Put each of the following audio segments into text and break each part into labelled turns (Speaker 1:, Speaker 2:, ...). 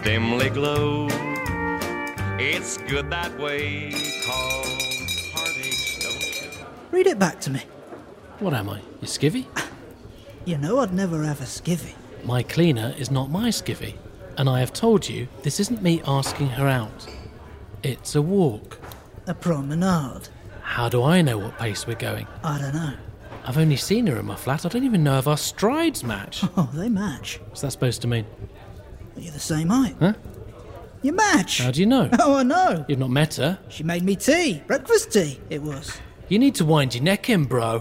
Speaker 1: dimly glow. It's good that way, 'cause heartaches don't show.
Speaker 2: Read it back to me.
Speaker 3: What am I, your skivvy?
Speaker 2: You know I'd never have a skivvy.
Speaker 3: My cleaner is not my skivvy, and I have told you this isn't me asking her out. It's a walk.
Speaker 2: A promenade.
Speaker 3: How do I know what pace we're going?
Speaker 2: I don't know.
Speaker 3: I've only seen her in my flat. I don't even know if our strides match.
Speaker 2: Oh, they match.
Speaker 3: What's that supposed to mean?
Speaker 2: You're the same height.
Speaker 3: Huh?
Speaker 2: You match.
Speaker 3: How do you know?
Speaker 2: Oh, I know.
Speaker 3: You've not met her.
Speaker 2: She made me tea. Breakfast tea, it was.
Speaker 3: You need to wind your neck in, bro.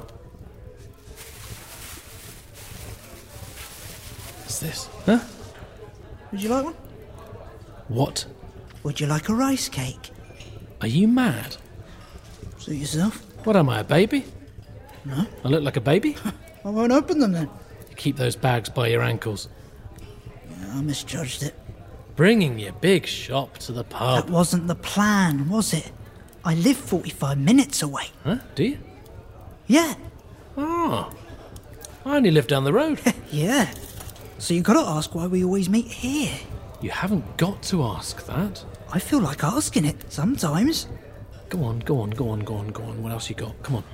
Speaker 3: What's this? Huh?
Speaker 2: Would you like one?
Speaker 3: What?
Speaker 2: Would you like a rice cake?
Speaker 3: Are you mad?
Speaker 2: Suit yourself.
Speaker 3: What am I, a baby?
Speaker 2: No.
Speaker 3: I look like a baby?
Speaker 2: I won't open them then.
Speaker 3: You keep those bags by your ankles.
Speaker 2: Yeah, I misjudged it.
Speaker 3: Bringing your big shop to the pub.
Speaker 2: That wasn't the plan, was it? I live 45 minutes away.
Speaker 3: Huh? Do you?
Speaker 2: Yeah.
Speaker 3: Oh. I only live down the road.
Speaker 2: Yeah. So you got to ask why we always meet here.
Speaker 3: You haven't got to ask that.
Speaker 2: I feel like asking it sometimes.
Speaker 3: Go on. What else you got? Come on.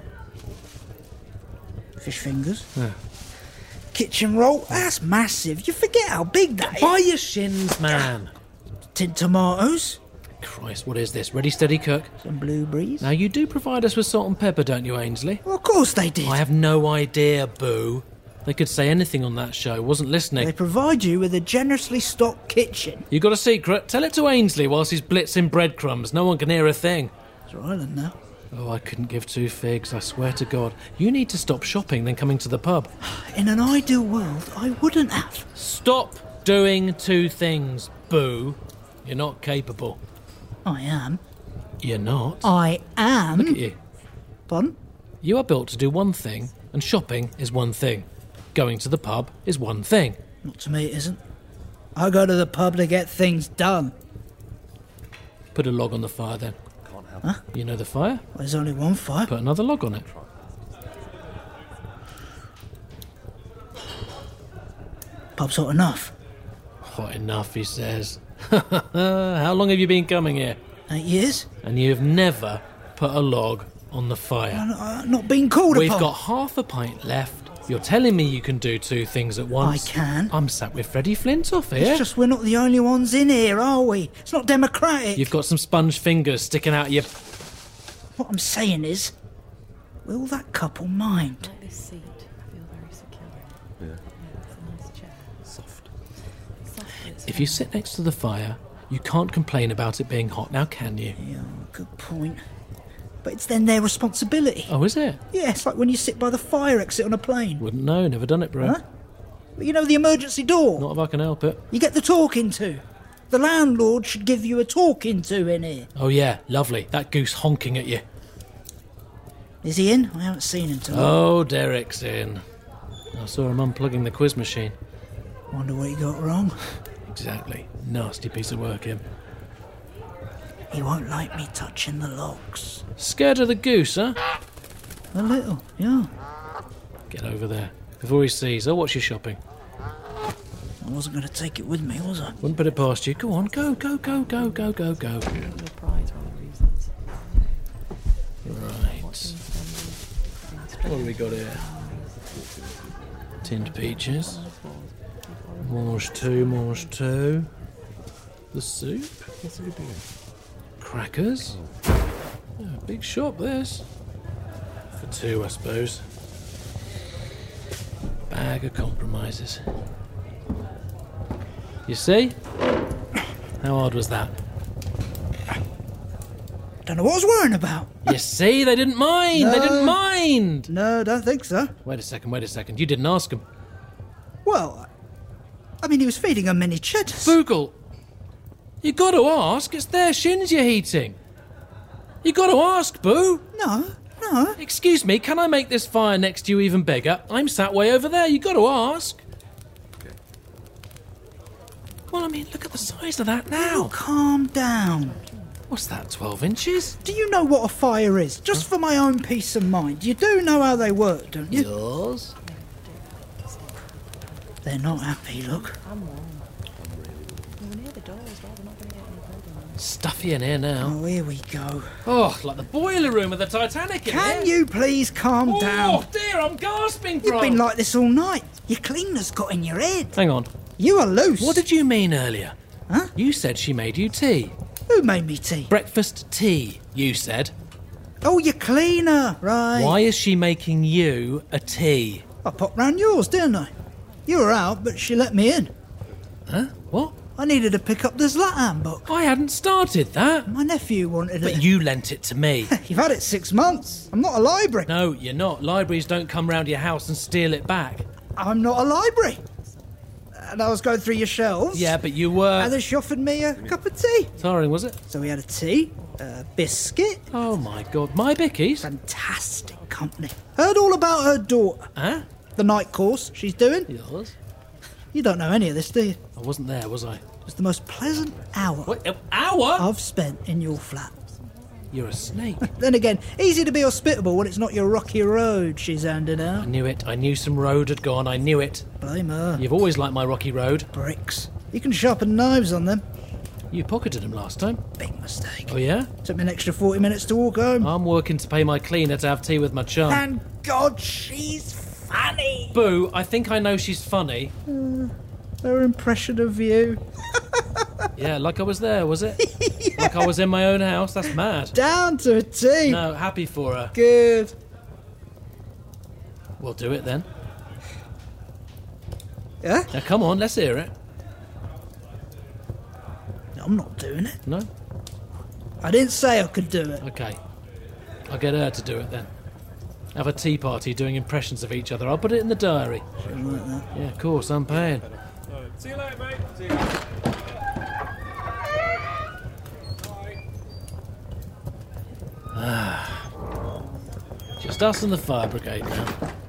Speaker 2: Fish fingers.
Speaker 3: Yeah.
Speaker 2: Kitchen roll. That's massive. You forget how big that
Speaker 3: By
Speaker 2: is.
Speaker 3: your shins, man.
Speaker 2: Tin tomatoes.
Speaker 3: Christ, what is this? Ready, steady, cook?
Speaker 2: Some blueberries.
Speaker 3: Now, you do provide us with salt and pepper, don't you, Ainsley?
Speaker 2: Well, of course they did.
Speaker 3: I have no idea, Boo. They could say anything on that show. Wasn't listening.
Speaker 2: They provide you with a generously stocked kitchen.
Speaker 3: You got a secret? Tell it to Ainsley whilst he's blitzing breadcrumbs. No one can hear a thing.
Speaker 2: It's your island now.
Speaker 3: Oh, I couldn't give two figs, I swear to God. You need to stop shopping than coming to the pub.
Speaker 2: In an ideal world, I wouldn't have.
Speaker 3: Stop doing two things, Boo. You're not capable.
Speaker 2: I am.
Speaker 3: You're not.
Speaker 2: I am.
Speaker 3: Look at you.
Speaker 2: Pardon?
Speaker 3: You are built to do one thing, and shopping is one thing. Going to the pub is one thing.
Speaker 2: Not to me, it isn't. I go to the pub to get things done.
Speaker 3: Put a log on the fire then.
Speaker 2: Huh?
Speaker 3: You know the fire?
Speaker 2: There's only one fire.
Speaker 3: Put another log on it.
Speaker 2: Pub's hot enough.
Speaker 3: Hot enough, he says. How long have you been coming here?
Speaker 2: 8 years.
Speaker 3: And you've never put a log on the fire.
Speaker 2: I've not been called
Speaker 3: We've
Speaker 2: upon.
Speaker 3: got half a pint left. You're telling me you can do two things at once?
Speaker 2: I can.
Speaker 3: I'm sat with Freddie Flintoff here.
Speaker 2: It's just we're not the only ones in here, are we? It's not democratic.
Speaker 3: You've got some sponge fingers sticking out your...
Speaker 2: What I'm saying is, will that couple mind?
Speaker 4: Like this seat, I feel very secure.
Speaker 5: Yeah.
Speaker 4: It's a nice chair.
Speaker 5: Soft.
Speaker 4: Soft, but it's
Speaker 3: If you sit next to the fire, you can't complain about it being hot now, can you?
Speaker 2: Yeah, good point. But it's then their responsibility.
Speaker 3: Oh, is it?
Speaker 2: Yeah, it's like when you sit by the fire exit on a plane.
Speaker 3: Wouldn't know, never done it, bro.
Speaker 2: Huh? You know the emergency door?
Speaker 3: Not if I can help it.
Speaker 2: You get the talking to. The landlord should give you a talking to in here.
Speaker 3: Oh yeah, lovely. That goose honking at you.
Speaker 2: Is he in? I haven't seen him tonight.
Speaker 3: Oh, Derek's in. I saw him unplugging the quiz machine.
Speaker 2: Wonder what he got wrong.
Speaker 3: Exactly. Nasty piece of work, him.
Speaker 2: He won't like me touching the logs.
Speaker 3: Scared of the goose, huh?
Speaker 2: A little, yeah.
Speaker 3: Get over there. Before he sees, I'll watch you shopping.
Speaker 2: I wasn't going to take it with me, was I?
Speaker 3: Wouldn't put it past you. Go on, go.
Speaker 4: your prize, one of the reasons.
Speaker 3: Right. What have we got here? Tinned peaches. Mange two. The soup.
Speaker 5: What's it doing?
Speaker 3: Crackers. Yeah, big shop, this. For two, I suppose. Bag of compromises. You see? How odd was that?
Speaker 2: Don't know what I was worrying about.
Speaker 3: You see? They didn't mind! They didn't mind!
Speaker 2: No, don't think so.
Speaker 3: Wait a second. You didn't ask him.
Speaker 2: Well, I mean, he was feeding them mini cheddars.
Speaker 3: Boogle! You got to ask. It's their shins you're heating. You got to ask, Boo.
Speaker 2: No.
Speaker 3: Excuse me, can I make this fire next to you even bigger? I'm sat way over there. You got to ask.
Speaker 5: Okay.
Speaker 3: Well, I mean, look at the size of that
Speaker 2: Oh,
Speaker 3: now.
Speaker 2: calm down.
Speaker 3: What's that, 12 inches?
Speaker 2: Do you know what a fire is? Just for my own peace of mind. You do know how they work, don't you?
Speaker 3: Yours?
Speaker 2: They're not happy, look.
Speaker 4: I'm warm. You want it?
Speaker 3: Stuffy in here now.
Speaker 2: Oh, here we go.
Speaker 3: Oh, like the boiler room of the Titanic in
Speaker 2: Can
Speaker 3: here.
Speaker 2: you please calm
Speaker 3: Oh,
Speaker 2: down?
Speaker 3: dear, I'm gasping,
Speaker 2: You've
Speaker 3: bro.
Speaker 2: been like this all night. Your cleaner's got in your head.
Speaker 3: Hang on.
Speaker 2: You are loose.
Speaker 3: What did you mean earlier?
Speaker 2: Huh?
Speaker 3: You said she made you tea.
Speaker 2: Who made me tea?
Speaker 3: Breakfast tea, you said.
Speaker 2: Oh, your cleaner. Right.
Speaker 3: Why is she making you a tea?
Speaker 2: I popped round yours, didn't I? You were out, but she let me in.
Speaker 3: Huh? What?
Speaker 2: I needed to pick up the Zlatan book.
Speaker 3: I hadn't started that.
Speaker 2: My nephew wanted it.
Speaker 3: But you lent it to me.
Speaker 2: You've had it 6 months. I'm not a library.
Speaker 3: No, you're not. Libraries don't come round your house and steal it back.
Speaker 2: I'm not a library. And I was going through your shelves.
Speaker 3: Yeah, but you were...
Speaker 2: And then she offered me a cup of tea.
Speaker 3: Sorry, was it?
Speaker 2: So we had a tea, a biscuit.
Speaker 3: Oh, my God. My Bickies?
Speaker 2: Fantastic company. Heard all about her daughter.
Speaker 3: Huh?
Speaker 2: The night course she's doing.
Speaker 3: Yours?
Speaker 2: You don't know any of this, do you?
Speaker 3: I wasn't there, was I?
Speaker 2: It was the most pleasant hour
Speaker 3: What? An hour?
Speaker 2: I've spent in your flat.
Speaker 3: You're a snake.
Speaker 2: Then again, easy to be hospitable when it's not your rocky road she's handing
Speaker 3: I
Speaker 2: out.
Speaker 3: knew it. I knew some road had gone. I knew it.
Speaker 2: Blame her.
Speaker 3: You've always liked my rocky road.
Speaker 2: Bricks. You can sharpen knives on them.
Speaker 3: You pocketed them last time.
Speaker 2: Big mistake.
Speaker 3: Oh, yeah?
Speaker 2: Took me an extra 40 minutes to walk home.
Speaker 3: I'm working to pay my cleaner to have tea with my chum.
Speaker 2: And God, she's funny.
Speaker 3: Boo, I think I know she's funny.
Speaker 2: Her impression of you.
Speaker 3: Yeah, like I was there, was it? Yeah. Like I was in my own house? That's mad.
Speaker 2: Down to a T.
Speaker 3: No, happy for her.
Speaker 2: Good.
Speaker 3: We'll do it then.
Speaker 2: Yeah?
Speaker 3: Now come on, let's hear it.
Speaker 2: I'm not doing it.
Speaker 3: No?
Speaker 2: I didn't say I could do it.
Speaker 3: Okay. I'll get her to do it then. Have a tea party doing impressions of each other. I'll put it in the diary.
Speaker 2: Shouldn't like that.
Speaker 3: Yeah, of course, I'm paying.
Speaker 5: See you later, mate. See you later.
Speaker 3: Just us and the fire brigade now.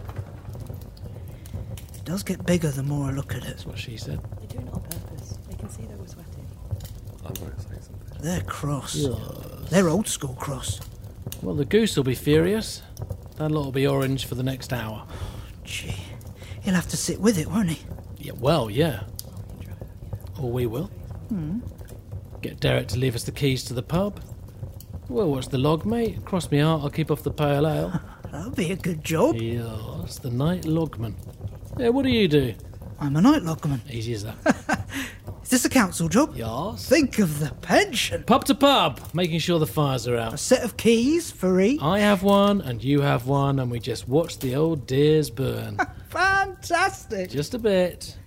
Speaker 2: It does get bigger the more I look at it.
Speaker 3: That's what she said.
Speaker 4: They're doing it on purpose. They can see they were sweating.
Speaker 5: I'm going to say something.
Speaker 2: They're cross.
Speaker 3: Yes.
Speaker 2: They're old school cross.
Speaker 3: Well, the goose will be furious. That lot will be orange for the next hour.
Speaker 2: Gee, he'll have to sit with it, won't he?
Speaker 3: Yeah, well, yeah. Or we will. Get Derek to leave us the keys to the pub. We'll watch the log, mate. Cross me heart, I'll keep off the pale ale.
Speaker 2: That'll be a good job.
Speaker 3: Yes, the night logman. Yeah, what do you do?
Speaker 2: I'm a night logman.
Speaker 3: Easy as that.
Speaker 2: Is this a council job?
Speaker 3: Yes.
Speaker 2: Think of the pension.
Speaker 3: Pub to pub, making sure the fires are
Speaker 2: A
Speaker 3: out.
Speaker 2: set of keys for each.
Speaker 3: I have one, and you have one, and we just watch the old deers burn.
Speaker 2: Fantastic.
Speaker 3: Just a bit.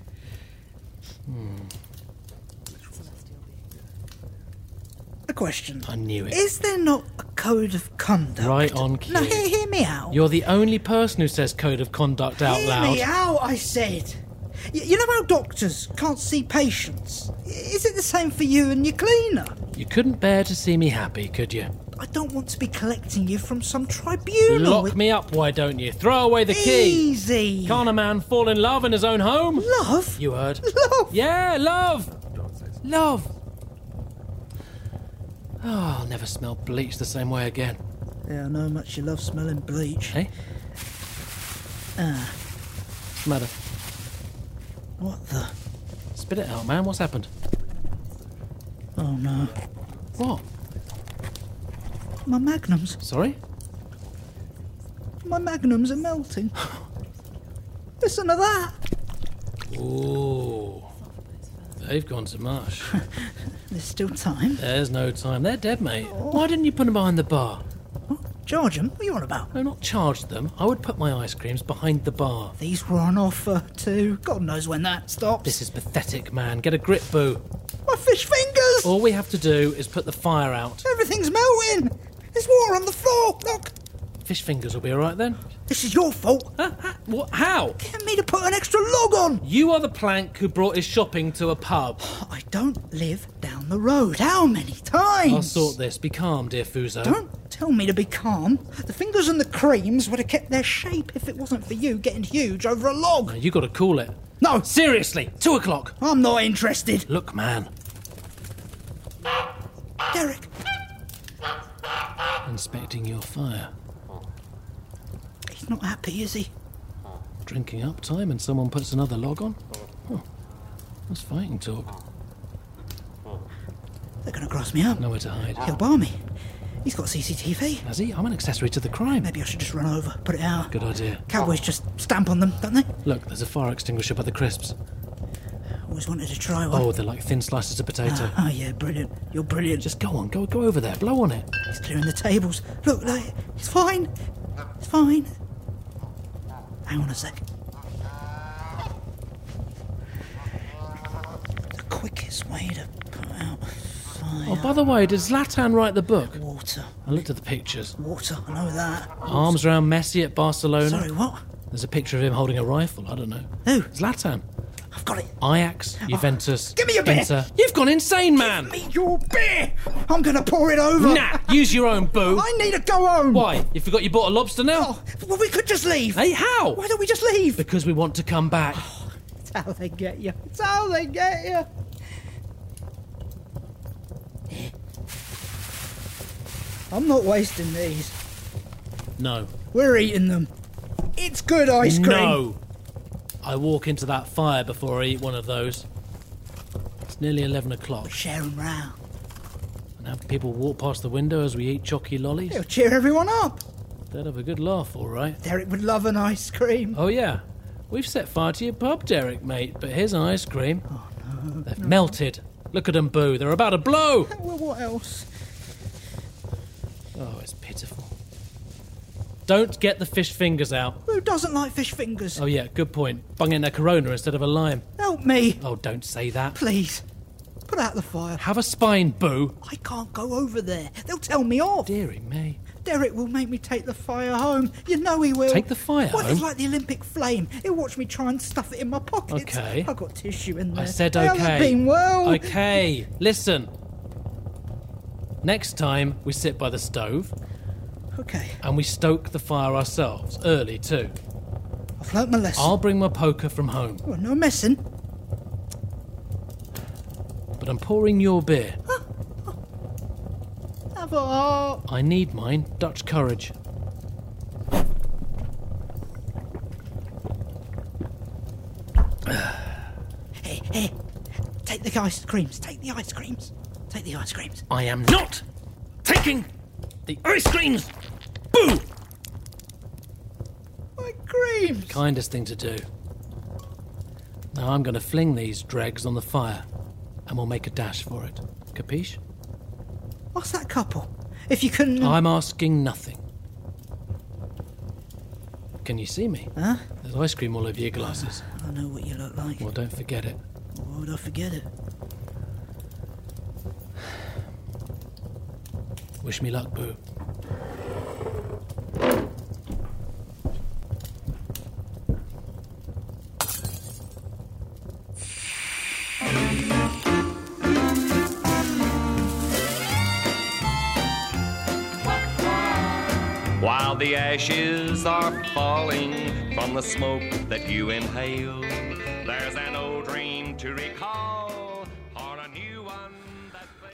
Speaker 2: A question.
Speaker 3: I knew it.
Speaker 2: Is there not a code of conduct?
Speaker 3: Right on cue.
Speaker 2: No, hear me out.
Speaker 3: You're the only person who says code of conduct out
Speaker 2: Hear
Speaker 3: loud.
Speaker 2: me out, I said. You know how doctors can't see patients? Is it the same for you and your cleaner?
Speaker 3: You couldn't bear to see me happy, could you?
Speaker 2: I don't want to be collecting you from some tribunal.
Speaker 3: Lock me up, why don't you? Throw away the key.
Speaker 2: Easy.
Speaker 3: Can't a man fall in love in his own home?
Speaker 2: Love?
Speaker 3: You heard.
Speaker 2: Love?
Speaker 3: Yeah, love.
Speaker 5: Don't say something.
Speaker 3: Love. Oh, I'll never smell bleach the same way again.
Speaker 2: Yeah, I know much you love smelling bleach.
Speaker 3: Hey? What's the matter?
Speaker 2: What the?
Speaker 3: Spit it out, man. What's happened?
Speaker 2: Oh no.
Speaker 3: What?
Speaker 2: My magnums.
Speaker 3: Sorry?
Speaker 2: My magnums are melting. Listen to that.
Speaker 3: Ooh. They've gone to mush.
Speaker 2: There's still time.
Speaker 3: There's no time. They're dead, mate. Why didn't you put them behind the bar?
Speaker 2: Charge 'em? What are you on about?
Speaker 3: No, not charge them. I would put my ice creams behind the bar.
Speaker 2: These were on offer too. God knows when that stops.
Speaker 3: This is pathetic, man. Get a grip, boo.
Speaker 2: My fish fingers!
Speaker 3: All we have to do is put the fire out.
Speaker 2: Everything's melting! There's water on the floor! Look!
Speaker 3: Fish fingers will be alright then.
Speaker 2: This is your fault!
Speaker 3: What? How?
Speaker 2: Get me to put an extra log on!
Speaker 3: You are the plank who brought his shopping to a pub.
Speaker 2: I don't live down the road. How many times?
Speaker 3: I'll sort this. Be calm, dear Fuso.
Speaker 2: Don't tell me to be calm. The fingers and the creams would have kept their shape if it wasn't for you getting huge over a log.
Speaker 3: Now, you got to cool it.
Speaker 2: No,
Speaker 3: Seriously, 2 o'clock.
Speaker 2: I'm not interested.
Speaker 3: Look, man.
Speaker 2: Derek,
Speaker 3: Inspecting your fire.
Speaker 2: he's not happy, is he?
Speaker 3: Drinking up time and someone puts another log on? Huh. That's fighting talk.
Speaker 2: going to grass me up.
Speaker 3: Nowhere to hide.
Speaker 2: He'll bar me. He's got CCTV.
Speaker 3: Has he? I'm an accessory to the crime.
Speaker 2: Maybe I should just run over, put it out.
Speaker 3: Good idea.
Speaker 2: Cowboys just stamp on them, don't they?
Speaker 3: Look, there's a fire extinguisher by the crisps.
Speaker 2: Always wanted to try one.
Speaker 3: Oh, they're like thin slices of potato.
Speaker 2: Oh, yeah, brilliant. You're brilliant.
Speaker 3: Just go on, go over there, blow on it.
Speaker 2: He's clearing the tables. Look, it's fine. It's fine. Hang on a sec. The quickest way to put out a fire.
Speaker 3: Oh, by the way, did Zlatan write the book?
Speaker 2: Water.
Speaker 3: I looked at the pictures.
Speaker 2: Water, I know that.
Speaker 3: Arms round Messi at Barcelona.
Speaker 2: Sorry, what?
Speaker 3: There's a picture of him holding a rifle, I don't know.
Speaker 2: Who?
Speaker 3: Zlatan.
Speaker 2: I've got it.
Speaker 3: Ajax, Juventus,
Speaker 2: Give me your beer.
Speaker 3: Inter. You've gone insane, man!
Speaker 2: Give me your beer! I'm going to pour it over.
Speaker 3: Nah, use your own, boo.
Speaker 2: I need to go home.
Speaker 3: Why? You forgot you bought a lobster now?
Speaker 2: Oh, well, we could just leave.
Speaker 3: Hey, how?
Speaker 2: Why don't we just leave?
Speaker 3: Because we want to come back.
Speaker 2: It's how they get you. It's how they get you. I'm not wasting these.
Speaker 3: No.
Speaker 2: We're eating them. It's good ice cream.
Speaker 3: No. I walk into that fire before I eat one of those. It's nearly 11 o'clock.
Speaker 2: Share them round.
Speaker 3: And have people walk past the window as we eat chocky lollies?
Speaker 2: It'll cheer everyone up.
Speaker 3: They'd have a good laugh, all right.
Speaker 2: Derek would love an ice cream.
Speaker 3: Oh, yeah. We've set fire to your pub, Derek, mate, but here's an ice cream. Oh, no. They've melted. Look at them, boo. They're about to blow.
Speaker 2: Well, what else?
Speaker 3: Oh, it's pitiful. Don't get the fish fingers out.
Speaker 2: Who doesn't like fish fingers?
Speaker 3: Oh, yeah, good point. Bung in a Corona instead of a lime.
Speaker 2: Help me.
Speaker 3: Oh, don't say that.
Speaker 2: Please. Put out the fire.
Speaker 3: Have a spine, boo.
Speaker 2: I can't go over there. They'll tell me off.
Speaker 3: Dearie me.
Speaker 2: Derek will make me take the fire home. You know he will.
Speaker 3: Take the fire
Speaker 2: What,
Speaker 3: home?
Speaker 2: it's like the Olympic flame. He'll watch me try and stuff it in my pockets.
Speaker 3: Okay.
Speaker 2: I've got tissue in there.
Speaker 3: I said
Speaker 2: They haven't
Speaker 3: okay.
Speaker 2: been well.
Speaker 3: Okay, listen. Next time, we sit by the stove
Speaker 2: Okay.
Speaker 3: and we stoke the fire ourselves, early too.
Speaker 2: I've learnt my lesson.
Speaker 3: I'll bring my poker from home,
Speaker 2: Oh, no messing.
Speaker 3: but I'm pouring your beer.
Speaker 2: Have a heart.
Speaker 3: I need mine, Dutch courage.
Speaker 2: Hey. Take the ice creams. Take the ice creams. Take the ice creams.
Speaker 3: I am not taking the ice creams! Boo!
Speaker 2: My creams.
Speaker 3: Kindest thing to do. Now I'm going to fling these dregs on the fire and we'll make a dash for it. Capiche?
Speaker 2: What's that couple? If you can...
Speaker 3: I'm asking nothing. Can you see me?
Speaker 2: Huh?
Speaker 3: There's ice cream all over your glasses.
Speaker 2: I know what you look like.
Speaker 3: Well, don't forget it.
Speaker 2: Why would I forget it?
Speaker 3: Wish me luck, boo.
Speaker 1: While the ashes are falling from the smoke that you inhale, there's an old dream to recall.